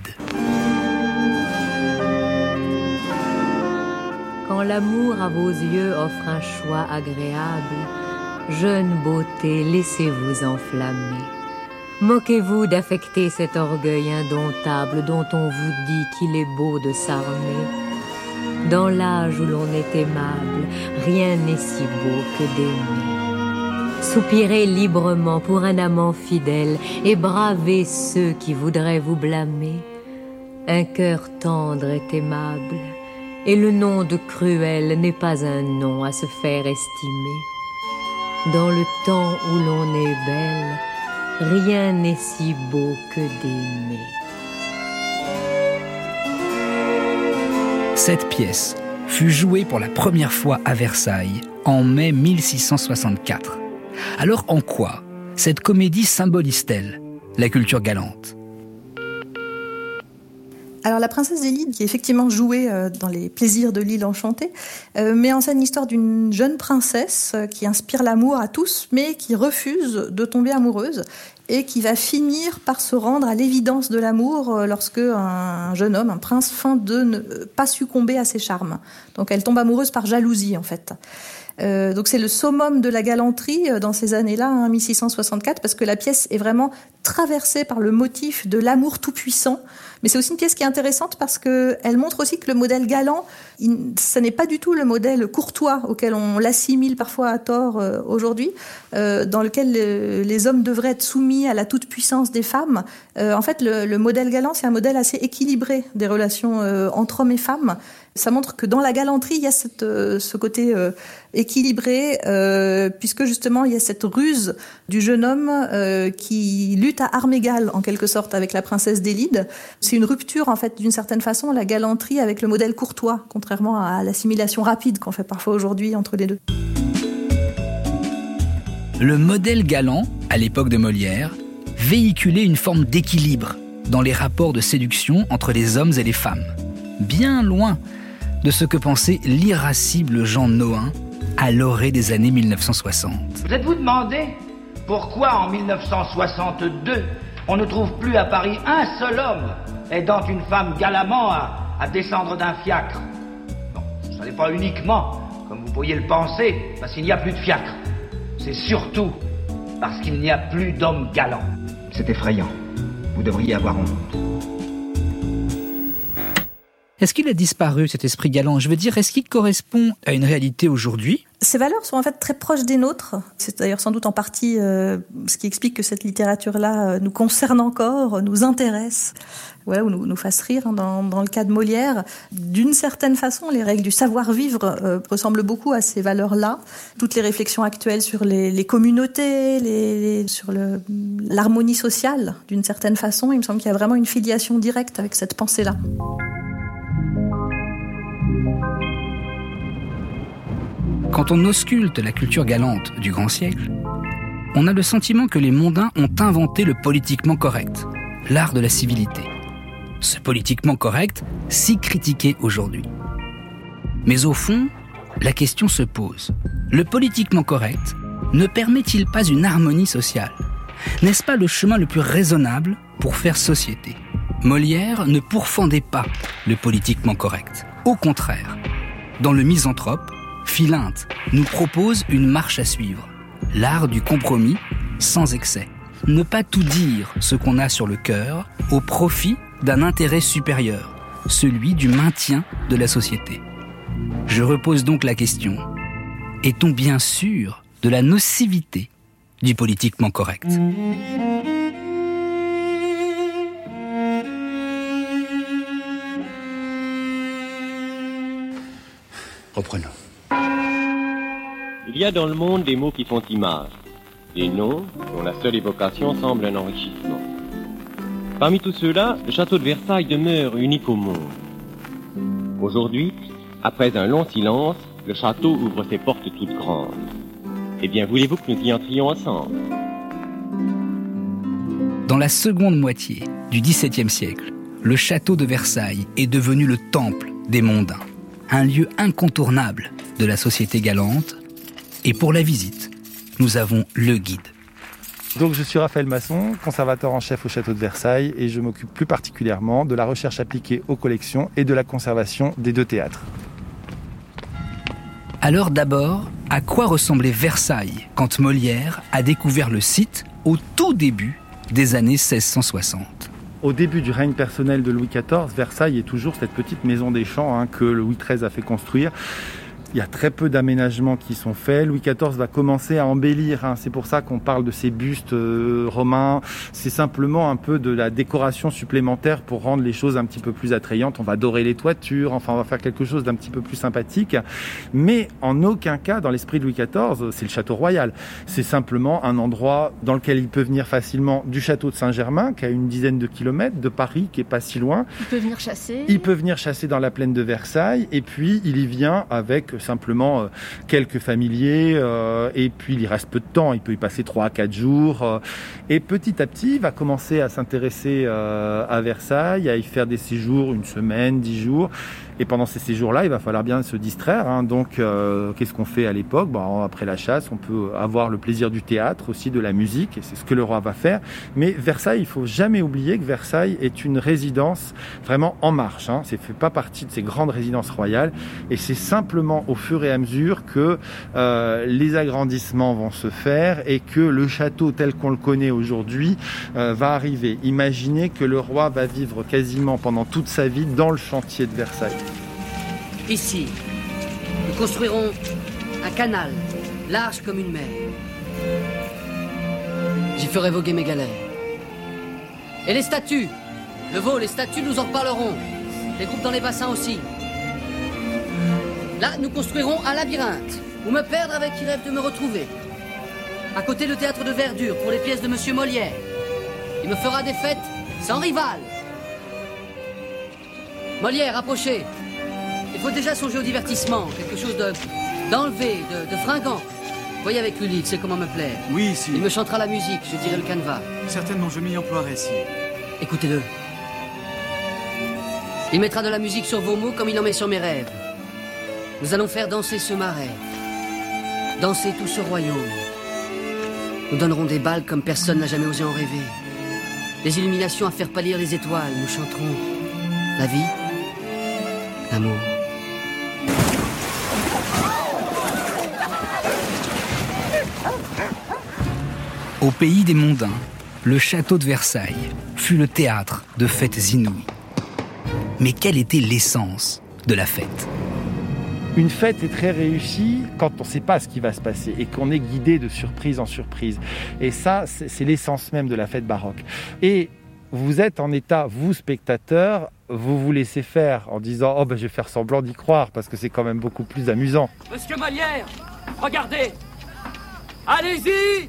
Quand l'amour à vos yeux offre un choix agréable, jeune beauté, laissez-vous enflammer. Moquez-vous d'affecter cet orgueil indomptable dont on vous dit qu'il est beau de s'armer. Dans l'âge où l'on est aimable, rien n'est si beau que d'aimer. Soupirez librement pour un amant fidèle et bravez ceux qui voudraient vous blâmer. Un cœur tendre est aimable, et le nom de cruel n'est pas un nom à se faire estimer. Dans le temps où l'on est belle, rien n'est si beau que d'aimer. Cette pièce fut jouée pour la première fois à Versailles en mai 1664. Alors en quoi cette comédie symbolise-t-elle la culture galante ? Alors la Princesse d'Élide, qui est effectivement jouée dans les plaisirs de l'île enchantée, met en scène l'histoire d'une jeune princesse qui inspire l'amour à tous, mais qui refuse de tomber amoureuse et qui va finir par se rendre à l'évidence de l'amour lorsque un jeune homme, un prince, feint de ne pas succomber à ses charmes. Donc elle tombe amoureuse par jalousie en fait. Donc c'est le summum de la galanterie dans ces années-là, 1664, parce que la pièce est vraiment traversée par le motif de l'amour tout-puissant. Mais c'est aussi une pièce qui est intéressante parce qu'elle montre aussi que le modèle galant, ce n'est pas du tout le modèle courtois auquel on l'assimile parfois à tort aujourd'hui, dans lequel les hommes devraient être soumis à la toute-puissance des femmes. En fait, le modèle galant, c'est un modèle assez équilibré des relations entre hommes et femmes. Ça montre que dans la galanterie, il y a ce côté équilibré, puisque justement, il y a cette ruse du jeune homme qui lutte à armes égales, en quelque sorte, avec la princesse d'Élide. C'est une rupture, en fait, d'une certaine façon, la galanterie avec le modèle courtois, contrairement à l'assimilation rapide qu'on fait parfois aujourd'hui entre les deux. Le modèle galant, à l'époque de Molière, véhiculait une forme d'équilibre dans les rapports de séduction entre les hommes et les femmes. Bien loin de ce que pensait l'irascible Jean Nohain à l'orée des années 1960. Vous êtes-vous demandé pourquoi en 1962 on ne trouve plus à Paris un seul homme aidant une femme galamment à descendre d'un fiacre? Non, ce n'est pas uniquement, comme vous pourriez le penser, parce qu'il n'y a plus de fiacre. C'est surtout parce qu'il n'y a plus d'hommes galants. C'est effrayant. Vous devriez avoir honte. Est-ce qu'il a disparu, cet esprit galant ? Je veux dire, est-ce qu'il correspond à une réalité aujourd'hui ? Ces valeurs sont en fait très proches des nôtres. C'est d'ailleurs sans doute en partie ce qui explique que cette littérature-là nous concerne encore, nous intéresse, ou nous fasse rire. Dans le cas de Molière, d'une certaine façon, les règles du savoir-vivre ressemblent beaucoup à ces valeurs-là. Toutes les réflexions actuelles sur les communautés, sur l'harmonie sociale, d'une certaine façon, il me semble qu'il y a vraiment une filiation directe avec cette pensée-là. Quand on ausculte la culture galante du grand siècle, on a le sentiment que les mondains ont inventé le politiquement correct, l'art de la civilité. Ce politiquement correct, si critiqué aujourd'hui. Mais au fond, la question se pose. Le politiquement correct ne permet-il pas une harmonie sociale ? N'est-ce pas le chemin le plus raisonnable pour faire société ? Molière ne pourfendait pas le politiquement correct. Au contraire, dans Le Misanthrope, Philinte nous propose une marche à suivre. L'art du compromis sans excès. Ne pas tout dire ce qu'on a sur le cœur au profit d'un intérêt supérieur, celui du maintien de la société. Je repose donc la question. Est-on bien sûr de la nocivité du politiquement correct ? Reprenons. Il y a dans le monde des mots qui font image, des noms dont la seule évocation semble un enrichissement. Parmi tous ceux-là, le château de Versailles demeure unique au monde. Aujourd'hui, après un long silence, le château ouvre ses portes toutes grandes. Eh bien, voulez-vous que nous y entrions ensemble ? Dans la seconde moitié du XVIIe siècle, le château de Versailles est devenu le temple des mondains, un lieu incontournable de la société galante. Et pour la visite, nous avons le guide. Donc je suis Raphaël Masson, conservateur en chef au château de Versailles et je m'occupe plus particulièrement de la recherche appliquée aux collections et de la conservation des deux théâtres. Alors d'abord, à quoi ressemblait Versailles quand Molière a découvert le site au tout début des années 1660 ? Au début du règne personnel de Louis XIV, Versailles est toujours cette petite maison des champs que Louis XIII a fait construire. Il y a très peu d'aménagements qui sont faits. Louis XIV va commencer à embellir. C'est pour ça qu'on parle de ces bustes romains. C'est simplement un peu de la décoration supplémentaire pour rendre les choses un petit peu plus attrayantes. On va dorer les toitures. Enfin, on va faire quelque chose d'un petit peu plus sympathique. Mais en aucun cas, dans l'esprit de Louis XIV, c'est le château royal. C'est simplement un endroit dans lequel il peut venir facilement du château de Saint-Germain, qui a une dizaine de kilomètres, de Paris, qui est pas si loin. Il peut venir chasser. Il peut venir chasser dans la plaine de Versailles. Et puis, il y vient avec simplement quelques familiers et puis il y reste peu de temps, il peut y passer 3 à 4 jours et petit à petit il va commencer à s'intéresser à Versailles, à y faire des séjours, 1 semaine, 10 jours. Et pendant ces séjours-là, il va falloir bien se distraire. Donc, qu'est-ce qu'on fait à l'époque ? Après la chasse, on peut avoir le plaisir du théâtre, aussi de la musique, et c'est ce que le roi va faire. Mais Versailles, il faut jamais oublier que Versailles est une résidence vraiment en marche. Ça ne fait pas partie de ces grandes résidences royales. Et c'est simplement au fur et à mesure que les agrandissements vont se faire et que le château tel qu'on le connaît aujourd'hui va arriver. Imaginez que le roi va vivre quasiment pendant toute sa vie dans le chantier de Versailles. Ici, nous construirons un canal, large comme une mer. J'y ferai voguer mes galères. Et les statues, le veau, les statues, nous en reparlerons. Les groupes dans les bassins aussi. Là, nous construirons un labyrinthe, où me perdre avec qui rêve de me retrouver. À côté, le théâtre de verdure pour les pièces de Monsieur Molière. Il me fera des fêtes sans rival. Molière, approchez. Il faut déjà songer au divertissement, quelque chose d'enlevé, de fringant. Voyez avec Lully, il sait comment me plaire. Oui, si. Il me chantera la musique, je dirai le canevas. Certainement, je m'y emploierai, si. Écoutez-le. Il mettra de la musique sur vos mots comme il en met sur mes rêves. Nous allons faire danser ce marais, danser tout ce royaume. Nous donnerons des bals comme personne n'a jamais osé en rêver. Des illuminations à faire pâlir les étoiles. Nous chanterons la vie, l'amour. Au pays des mondains, le château de Versailles fut le théâtre de fêtes inouïes. Mais quelle était l'essence de la fête ? Une fête est très réussie quand on ne sait pas ce qui va se passer et qu'on est guidé de surprise en surprise. Et ça, c'est l'essence même de la fête baroque. Et vous êtes en état, vous spectateurs, vous vous laissez faire en disant « Oh ben je vais faire semblant d'y croire parce que c'est quand même beaucoup plus amusant. » Monsieur Molière, regardez. Allez-y.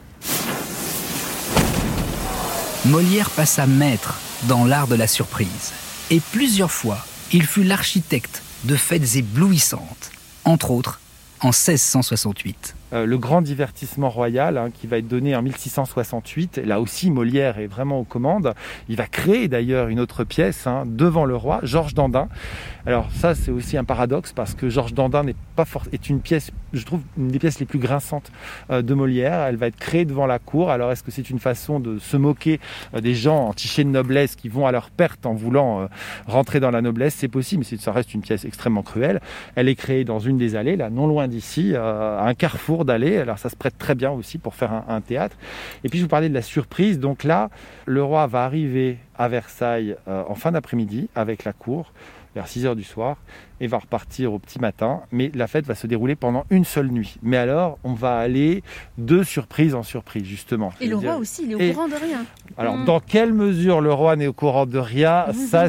Molière passa maître dans l'art de la surprise. Et plusieurs fois, il fut l'architecte de fêtes éblouissantes, entre autres en 1668. Le grand divertissement royal qui va être donné en 1668. Là aussi, Molière est vraiment aux commandes. Il va créer d'ailleurs une autre pièce devant le roi, Georges Dandin. Alors ça, c'est aussi un paradoxe parce que Georges Dandin est une pièce, je trouve, une des pièces les plus grinçantes de Molière. Elle va être créée devant la cour. Alors est-ce que c'est une façon de se moquer des gens entichés de noblesse qui vont à leur perte en voulant rentrer dans la noblesse? C'est possible, mais ça reste une pièce extrêmement cruelle. Elle est créée dans une des allées, là, non loin d'ici, à un carrefour d'allées. Alors ça se prête très bien aussi pour faire un théâtre. Et puis je vous parlais de la surprise. Donc là, le roi va arriver à Versailles en fin d'après-midi avec la cour vers 6h du soir et va repartir au petit matin. Mais la fête va se dérouler pendant une seule nuit. Mais alors, on va aller de surprise en surprise, justement. Et le roi aussi, il est au courant de rien. Alors, dans quelle mesure le roi n'est au courant de rien, ça,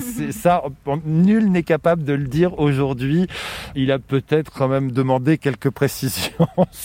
nul n'est capable de le dire aujourd'hui. Il a peut-être quand même demandé quelques précisions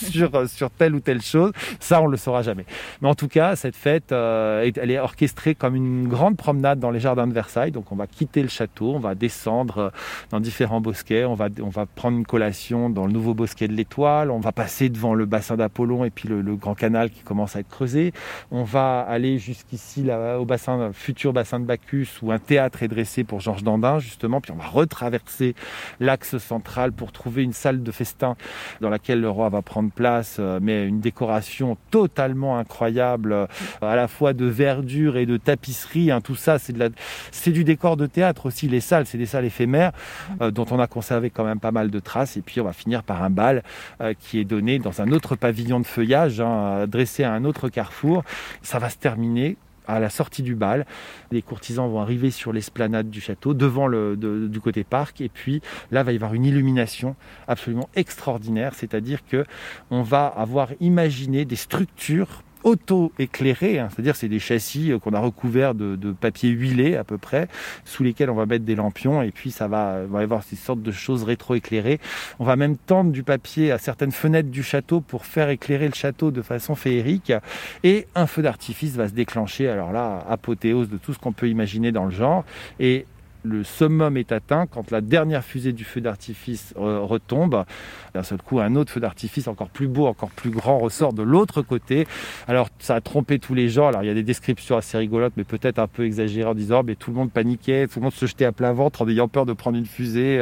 sur telle ou telle chose. Ça, on le saura jamais. Mais en tout cas, cette fête, elle est orchestrée comme une grande promenade dans les jardins de Versailles. Donc, on va quitter le château, on va descendre dans différents bosquets. On va prendre une collation dans le nouveau bosquet de l'Étoile. On va passer devant le bassin d'Apollon et puis le grand canal qui commence à être creusé. On va aller jusqu'ici, là, au futur bassin de Bacchus, où un théâtre est dressé pour Georges Dandin, justement. Puis on va retraverser l'axe central pour trouver une salle de festin dans laquelle le roi va prendre place, mais une décoration totalement incroyable, à la fois de verdure et de tapisserie. Tout ça, c'est du décor de théâtre aussi. Les salles, c'est des salles éphémères dont on a conservé quand même pas mal de traces. Et puis on va finir par un bal qui est donné dans un autre pavillon de feuillage, dressé à un autre carrefour. Ça va se terminer à la sortie du bal. Les courtisans vont arriver sur l'esplanade du château, devant du côté parc, et puis là va y avoir une illumination absolument extraordinaire, c'est-à-dire que on va avoir imaginé des structures auto-éclairés, c'est-à-dire c'est des châssis qu'on a recouverts de papier huilé à peu près, sous lesquels on va mettre des lampions, et puis va y avoir ces sortes de choses rétro-éclairées. On va même tendre du papier à certaines fenêtres du château pour faire éclairer le château de façon féerique, et un feu d'artifice va se déclencher, alors là, apothéose de tout ce qu'on peut imaginer dans le genre, et le summum est atteint quand la dernière fusée du feu d'artifice retombe. D'un seul coup, un autre feu d'artifice encore plus beau, encore plus grand ressort de l'autre côté. Alors, ça a trompé tous les gens. Alors, il y a des descriptions assez rigolotes, mais peut-être un peu exagérées, en disant mais tout le monde paniquait, tout le monde se jetait à plein ventre en ayant peur de prendre une fusée,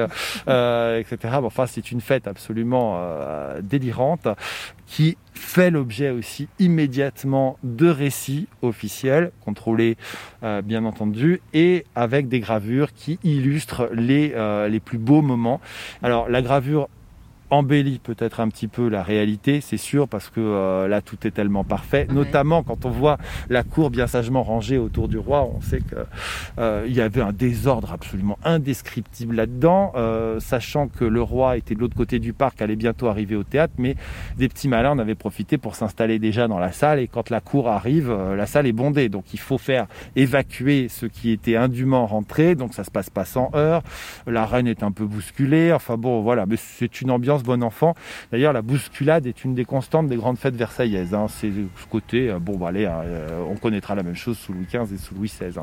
etc. Bon, enfin, c'est une fête absolument délirante qui fait l'objet aussi immédiatement de récits officiels, contrôlés bien entendu, et avec des gravures qui illustrent les plus beaux moments. Alors la gravure embellit peut-être un petit peu la réalité, c'est sûr, parce que là tout est tellement parfait, notamment quand on voit la cour bien sagement rangée autour du roi. On sait que il y avait un désordre absolument indescriptible là-dedans, sachant que le roi était de l'autre côté du parc, allait bientôt arriver au théâtre, mais des petits malins en avaient profité pour s'installer déjà dans la salle, et quand la cour arrive, la salle est bondée, donc il faut faire évacuer ceux qui étaient indûment rentrés, donc ça se passe pas sans heurts, la reine est un peu bousculée, enfin bon voilà, mais c'est une ambiance bon enfant. D'ailleurs, la bousculade est une des constantes des grandes fêtes versaillaises. C'est ce côté, on connaîtra la même chose sous Louis XV et sous Louis XVI.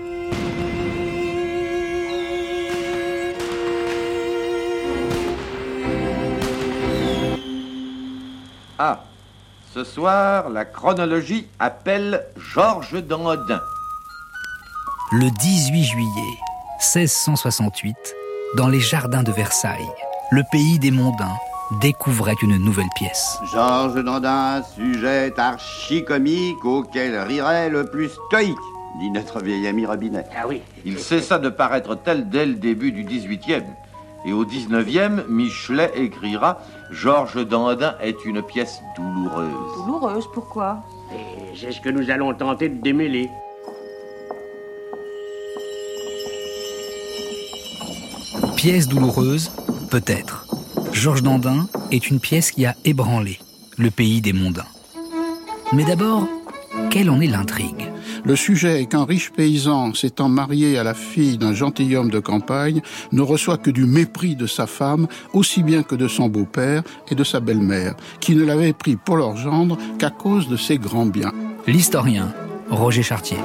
Ah, ce soir, la chronologie appelle Georges Dandin. Le 18 juillet 1668, dans les jardins de Versailles, le pays des mondains découvrait une nouvelle pièce. Georges Dandin, sujet archi-comique auquel rirait le plus stoïque, dit notre vieil ami Robinet. Ah oui. Il cessa de paraître tel dès le début du 18e. Et au 19e, Michelet écrira « Georges Dandin est une pièce douloureuse ». Douloureuse, pourquoi? Et c'est ce que nous allons tenter de démêler. Pièce douloureuse, peut-être. Georges Dandin est une pièce qui a ébranlé le pays des mondains. Mais d'abord, quelle en est l'intrigue? Le sujet est qu'un riche paysan s'étant marié à la fille d'un gentilhomme de campagne ne reçoit que du mépris de sa femme, aussi bien que de son beau-père et de sa belle-mère, qui ne l'avaient pris pour leur gendre qu'à cause de ses grands biens. L'historien Roger Chartier.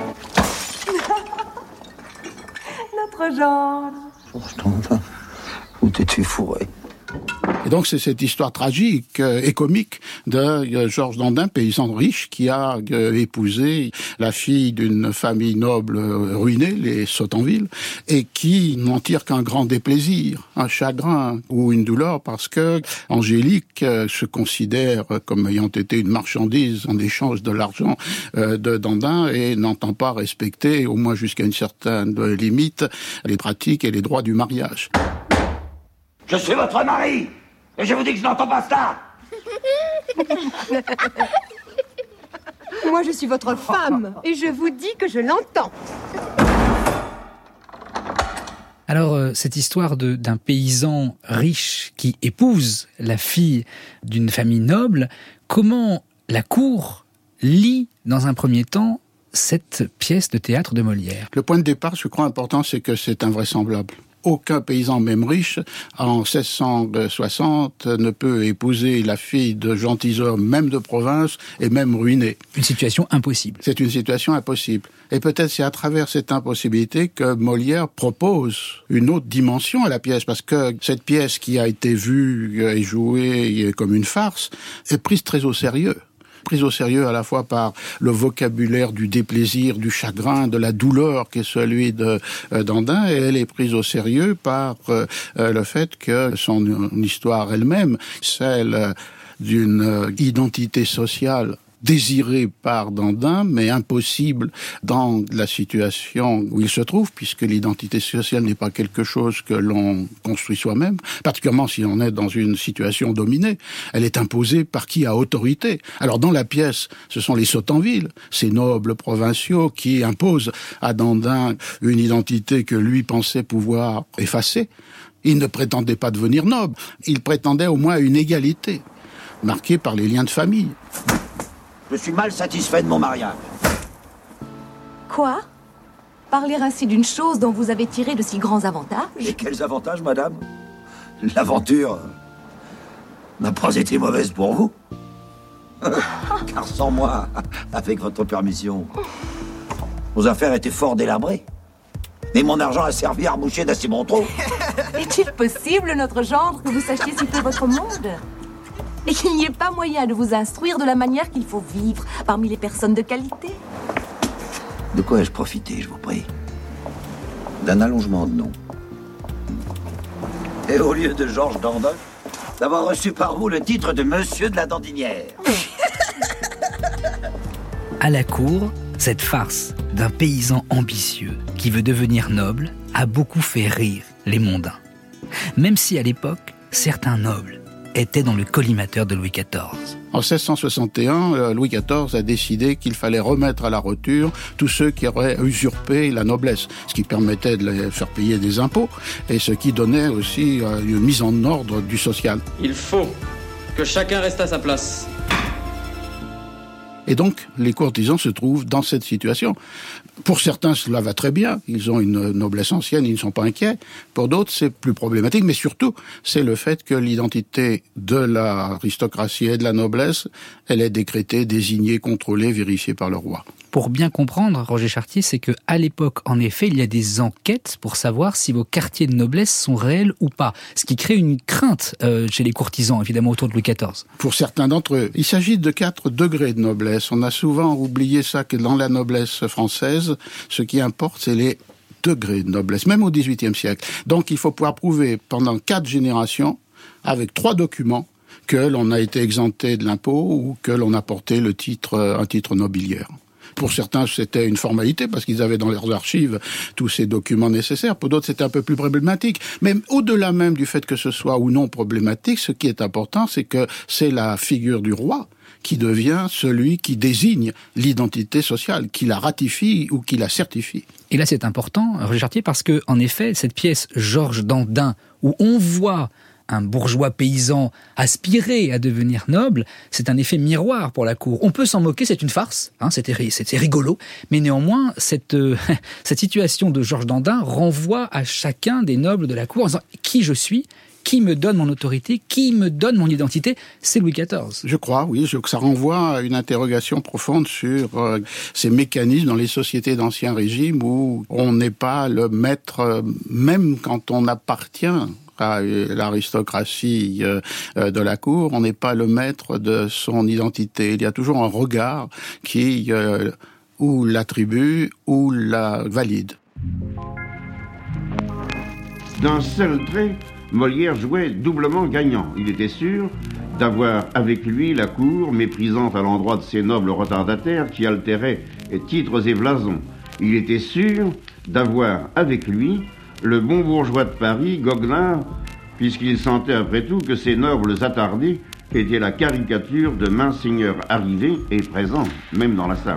Notre gendre. Georges Dandin, vous t'es fait fourrer. Et donc c'est cette histoire tragique et comique de Georges Dandin, paysan riche, qui a épousé la fille d'une famille noble ruinée, les Sautanville, et qui n'en tire qu'un grand déplaisir, un chagrin ou une douleur, parce que Angélique se considère comme ayant été une marchandise en échange de l'argent de Dandin et n'entend pas respecter, au moins jusqu'à une certaine limite, les pratiques et les droits du mariage. Je suis votre mari, et je vous dis que je n'entends pas ça. Moi, je suis votre femme, et je vous dis que je l'entends. Alors, cette histoire d'un paysan riche qui épouse la fille d'une famille noble, comment la cour lit, dans un premier temps, cette pièce de théâtre de Molière? Le point de départ, je crois, important, c'est que c'est invraisemblable. Aucun paysan, même riche, en 1660, ne peut épouser la fille de gentilshommes, même de province, et même ruiné. Une situation impossible. C'est une situation impossible. Et peut-être c'est à travers cette impossibilité que Molière propose une autre dimension à la pièce, parce que cette pièce qui a été vue et jouée comme une farce est prise très au sérieux. Prise au sérieux à la fois par le vocabulaire du déplaisir, du chagrin, de la douleur qui est celui de Dandin, et elle est prise au sérieux par le fait que son histoire elle-même, celle d'une identité sociale désiré par Dandin, mais impossible dans la situation où il se trouve, puisque l'identité sociale n'est pas quelque chose que l'on construit soi-même, particulièrement si on est dans une situation dominée. Elle est imposée par qui a autorité. Alors dans la pièce, ce sont les Sautanville, ces nobles provinciaux qui imposent à Dandin une identité que lui pensait pouvoir effacer. Il ne prétendait pas devenir noble, il prétendait au moins une égalité, marquée par les liens de famille. Je suis mal satisfait de mon mariage. Quoi? Parler ainsi d'une chose dont vous avez tiré de si grands avantages? Et quels avantages, madame? L'aventure n'a pas été mauvaise pour vous. Car sans moi, avec votre permission, vos affaires étaient fort délabrées. Et mon argent a servi à remoucher d'assez bon trop. Est-il possible, notre gendre, que vous sachiez si peu votre monde? Et qu'il n'y ait pas moyen de vous instruire de la manière qu'il faut vivre parmi les personnes de qualité? De quoi ai-je profité, je vous prie? D'un allongement de nom. Et au lieu de Georges Dandin, d'avoir reçu par vous le titre de Monsieur de la Dandinière. À la cour, cette farce d'un paysan ambitieux qui veut devenir noble a beaucoup fait rire les mondains. Même si à l'époque, certains nobles étaient dans le collimateur de Louis XIV. En 1661, Louis XIV a décidé qu'il fallait remettre à la roture tous ceux qui auraient usurpé la noblesse, ce qui permettait de les faire payer des impôts et ce qui donnait aussi une mise en ordre du social. Il faut que chacun reste à sa place. Et donc, les courtisans se trouvent dans cette situation. Pour certains, cela va très bien. Ils ont une noblesse ancienne, ils ne sont pas inquiets. Pour d'autres, c'est plus problématique. Mais surtout, c'est le fait que l'identité de l'aristocratie et de la noblesse, elle est décrétée, désignée, contrôlée, vérifiée par le roi. Pour bien comprendre, Roger Chartier, c'est qu'à l'époque, en effet, il y a des enquêtes pour savoir si vos quartiers de noblesse sont réels ou pas. Ce qui crée une crainte chez les courtisans, évidemment, autour de Louis XIV. Pour certains d'entre eux, il s'agit de 4 degrés de noblesse. On a souvent oublié ça, que dans la noblesse française, ce qui importe, c'est les degrés de noblesse, même au XVIIIe siècle. Donc il faut pouvoir prouver pendant 4 générations, avec 3 documents, que l'on a été exempté de l'impôt ou que l'on a porté un titre nobiliaire. Pour certains, c'était une formalité parce qu'ils avaient dans leurs archives tous ces documents nécessaires. Pour d'autres, c'était un peu plus problématique. Mais au-delà même du fait que ce soit ou non problématique, ce qui est important, c'est que c'est la figure du roi qui devient celui qui désigne l'identité sociale, qui la ratifie ou qui la certifie. Et là, c'est important, Roger Chartier, parce que, en effet, cette pièce Georges Dandin, où on voit un bourgeois paysan aspirer à devenir noble, c'est un effet miroir pour la cour. On peut s'en moquer, c'est une farce, c'était rigolo, mais néanmoins, cette situation de Georges Dandin renvoie à chacun des nobles de la cour en disant « qui je suis ?» Qui me donne mon autorité? Qui me donne mon identité? C'est Louis XIV. Je crois, oui, que ça renvoie à une interrogation profonde sur ces mécanismes dans les sociétés d'Ancien Régime où on n'est pas le maître, même quand on appartient à l'aristocratie de la cour, on n'est pas le maître de son identité. Il y a toujours un regard qui ou l'attribue ou la valide. D'un seul trait, Molière jouait doublement gagnant. Il était sûr d'avoir avec lui la cour, méprisante à l'endroit de ces nobles retardataires qui altéraient titres et blasons. Il était sûr d'avoir avec lui le bon bourgeois de Paris, Goguenard, puisqu'il sentait après tout que ces nobles attardés étaient la caricature de minces seigneurs arrivés et présents, même dans la salle.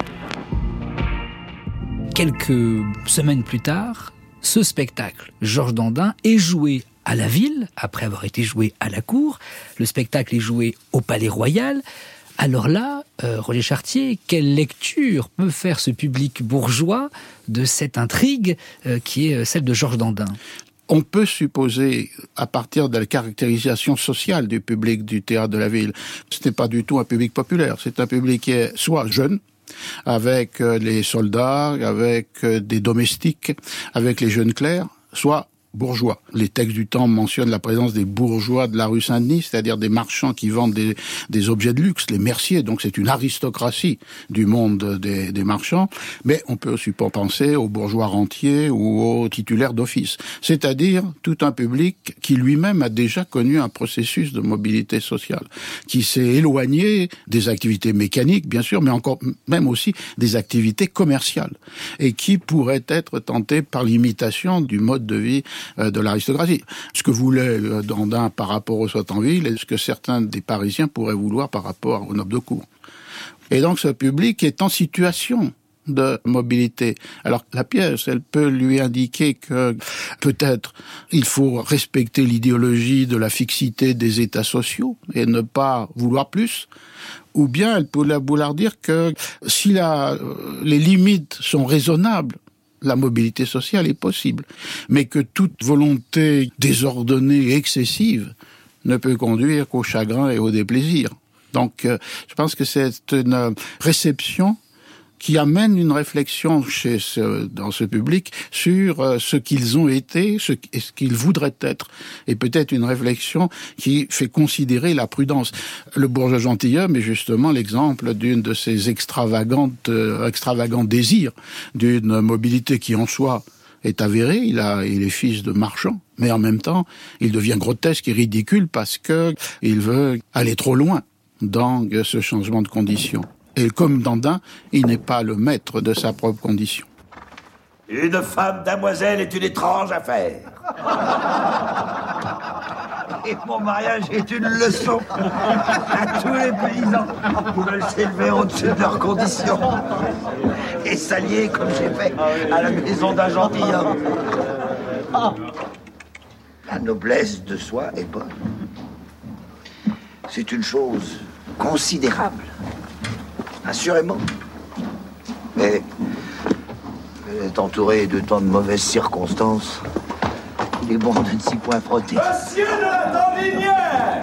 Quelques semaines plus tard, ce spectacle, Georges Dandin, est joué à la ville, après avoir été joué à la cour. Le spectacle est joué au Palais Royal. Alors là, Roger Chartier, quelle lecture peut faire ce public bourgeois de cette intrigue qui est celle de Georges Dandin ? On peut supposer, à partir de la caractérisation sociale du public du théâtre de la ville, ce n'est pas du tout un public populaire. C'est un public qui est soit jeune, avec les soldats, avec des domestiques, avec les jeunes clercs, soit bourgeois. Les textes du temps mentionnent la présence des bourgeois de la rue Saint-Denis, c'est-à-dire des marchands qui vendent des objets de luxe, les merciers. Donc c'est une aristocratie du monde des marchands. Mais on peut aussi penser aux bourgeois rentiers ou aux titulaires d'office. C'est-à-dire tout un public qui lui-même a déjà connu un processus de mobilité sociale, qui s'est éloigné des activités mécaniques, bien sûr, mais encore même aussi des activités commerciales, et qui pourrait être tenté par l'imitation du mode de vie de l'aristocratie. Ce que voulait Dandin par rapport aux Sautanville et ce que certains des Parisiens pourraient vouloir par rapport aux nobles de cour. Et donc ce public est en situation de mobilité. Alors la pièce, elle peut lui indiquer que peut-être il faut respecter l'idéologie de la fixité des états sociaux et ne pas vouloir plus. Ou bien elle peut vouloir dire que si les limites sont raisonnables, la mobilité sociale est possible, mais que toute volonté désordonnée et excessive ne peut conduire qu'au chagrin et au déplaisir. Donc, je pense que c'est une réception qui amène une réflexion dans ce public sur ce qu'ils ont été, ce qu'ils voudraient être, et peut-être une réflexion qui fait considérer la prudence. Le bourgeois gentilhomme est justement l'exemple d'une de ces extravagants désirs, d'une mobilité qui en soi est avérée. Il est fils de marchand, mais en même temps, il devient grotesque et ridicule parce que il veut aller trop loin dans ce changement de condition. Et comme Dandin, il n'est pas le maître de sa propre condition. Une femme damoiselle est une étrange affaire. Et mon mariage est une leçon à tous les paysans qui veulent s'élever au-dessus de leurs conditions et s'allier, comme j'ai fait, à la maison d'un gentilhomme. La noblesse de soi est bonne. C'est une chose considérable. Assurément. Mais elle est entourée de tant de mauvaises circonstances. Il est bon de ne s'y point frotter. Monsieur de la Tendinière!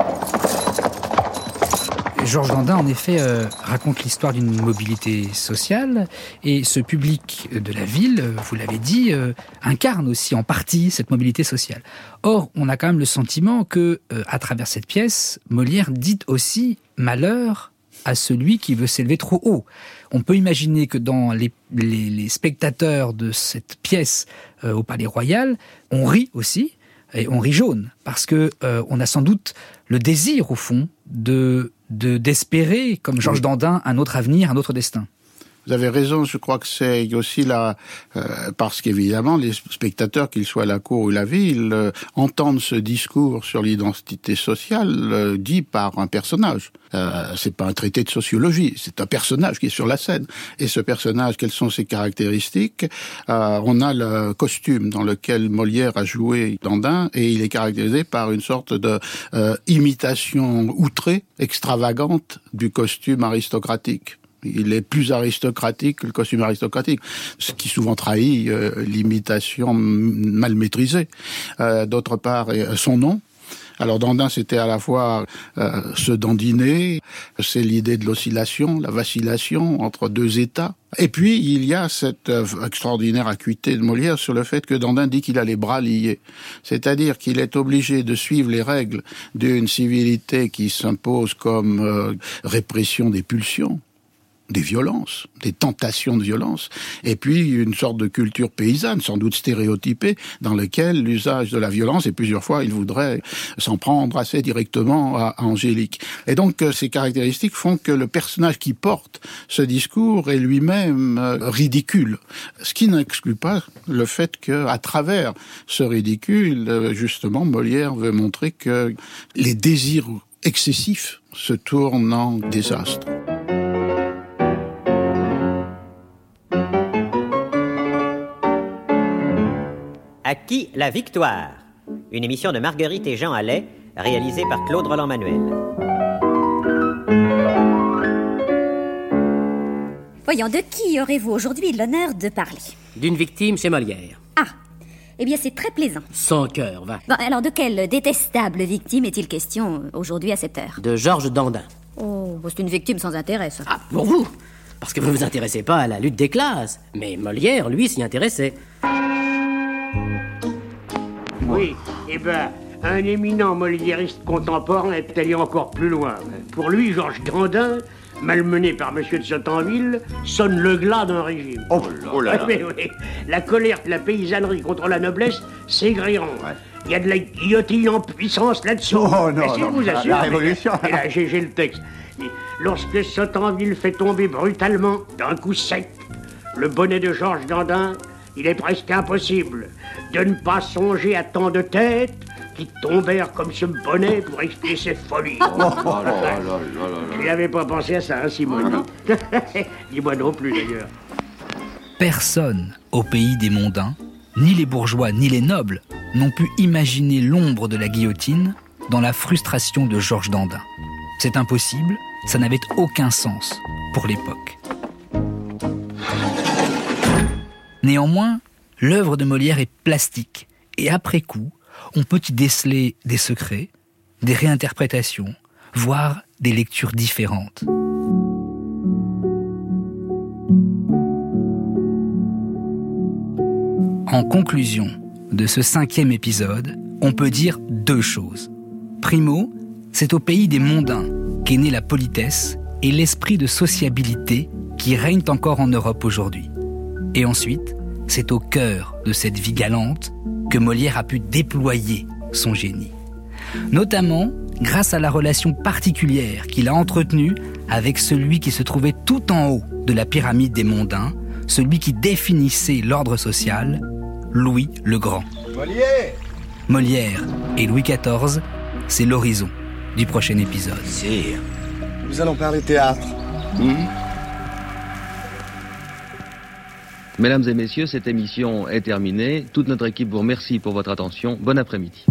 Georges Dandin, en effet, raconte l'histoire d'une mobilité sociale, et ce public de la ville, vous l'avez dit, incarne aussi en partie cette mobilité sociale. Or, on a quand même le sentiment que, à travers cette pièce, Molière dit aussi malheur à celui qui veut s'élever trop haut. On peut imaginer que dans les spectateurs de cette pièce au Palais Royal, on rit aussi, et on rit jaune, parce que on a sans doute le désir, au fond, d'espérer, comme Georges Dandin, un autre avenir, un autre destin. Vous avez raison, je crois que c'est aussi parce qu'évidemment, les spectateurs, qu'ils soient à la cour ou la ville, entendent ce discours sur l'identité sociale dit par un personnage. C'est pas un traité de sociologie, c'est un personnage qui est sur la scène. Et ce personnage, quelles sont ses caractéristiques? On a le costume dans lequel Molière a joué Dandin, et il est caractérisé par une sorte de imitation outrée, extravagante du costume aristocratique. Il est plus aristocratique que le costume aristocratique, ce qui souvent trahit l'imitation mal maîtrisée. D'autre part, son nom Alors Dandin, c'était à la fois se dandiner, c'est l'idée de l'oscillation, la vacillation entre deux états. Et puis, il y a cette extraordinaire acuité de Molière sur le fait que Dandin dit qu'il a les bras liés. C'est-à-dire qu'il est obligé de suivre les règles d'une civilité qui s'impose comme répression des pulsions, des violences, des tentations de violence, et puis une sorte de culture paysanne, sans doute stéréotypée, dans laquelle l'usage de la violence, et plusieurs fois il voudrait s'en prendre assez directement à Angélique. Et donc ces caractéristiques font que le personnage qui porte ce discours est lui-même ridicule, ce qui n'exclut pas le fait qu'à travers ce ridicule, justement, Molière veut montrer que les désirs excessifs se tournent en désastre. À qui la victoire? Une émission de Marguerite et Jean Allais, réalisée par Claude Roland-Manuel. Voyons, de qui aurez-vous aujourd'hui l'honneur de parler? D'une victime chez Molière. Ah, eh bien c'est très plaisant. Sans cœur, va. Bon, alors de quelle détestable victime est-il question aujourd'hui à cette heure? De Georges Dandin. Oh, c'est une victime sans intérêt, ça. Ah, pour vous? Parce que vous ne vous intéressez pas à la lutte des classes. Mais Molière, lui, s'y intéressait. Oui, eh ben, un éminent moliériste contemporain est allé encore plus loin. Pour lui, Georges Dandin, malmené par Monsieur de Sautanville, sonne le glas d'un régime. Oh là là. Mais oui, la colère de la paysannerie contre la noblesse, c'est gréant. Ouais. Il y a de la guillotine en puissance là-dessous. Oh non, si non, je vous assure, la révolution. Et là, j'ai le texte. Lorsque Sautanville fait tomber brutalement, d'un coup sec, le bonnet de Georges Dandin, il est presque impossible de ne pas songer à tant de têtes qui tombèrent comme ce bonnet pour expier ses folies. Je n'avais pas pensé à ça, hein, Simone. Dis-moi non plus, d'ailleurs. Personne au pays des mondains, ni les bourgeois ni les nobles, n'ont pu imaginer l'ombre de la guillotine dans la frustration de Georges Dandin. C'est impossible, ça n'avait aucun sens pour l'époque. Néanmoins, l'œuvre de Molière est plastique, et après coup, on peut y déceler des secrets, des réinterprétations, voire des lectures différentes. En conclusion de ce 5e épisode, on peut dire 2 choses. Primo, c'est au pays des mondains qu'est née la politesse et l'esprit de sociabilité qui règnent encore en Europe aujourd'hui. Et ensuite, c'est au cœur de cette vie galante que Molière a pu déployer son génie. Notamment grâce à la relation particulière qu'il a entretenue avec celui qui se trouvait tout en haut de la pyramide des mondains, celui qui définissait l'ordre social, Louis le Grand. Molière et Louis XIV, c'est l'horizon du prochain épisode. Sire, nous allons parler théâtre. Mesdames et messieurs, cette émission est terminée. Toute notre équipe vous remercie pour votre attention. Bon après-midi.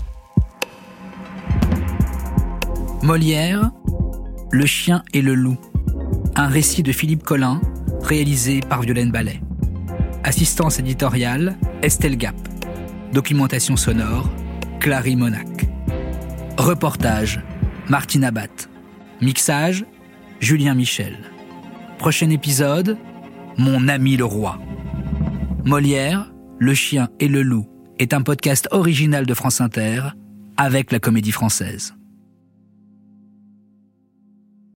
Molière, Le chien et le loup. Un récit de Philippe Collin, réalisé par Violaine Ballet. Assistance éditoriale, Estelle Gap. Documentation sonore, Clary Monac. Reportage, Martine Abat. Mixage, Julien Michel. Prochain épisode, Mon ami le roi. Molière, Le chien et le loup est un podcast original de France Inter avec la Comédie Française.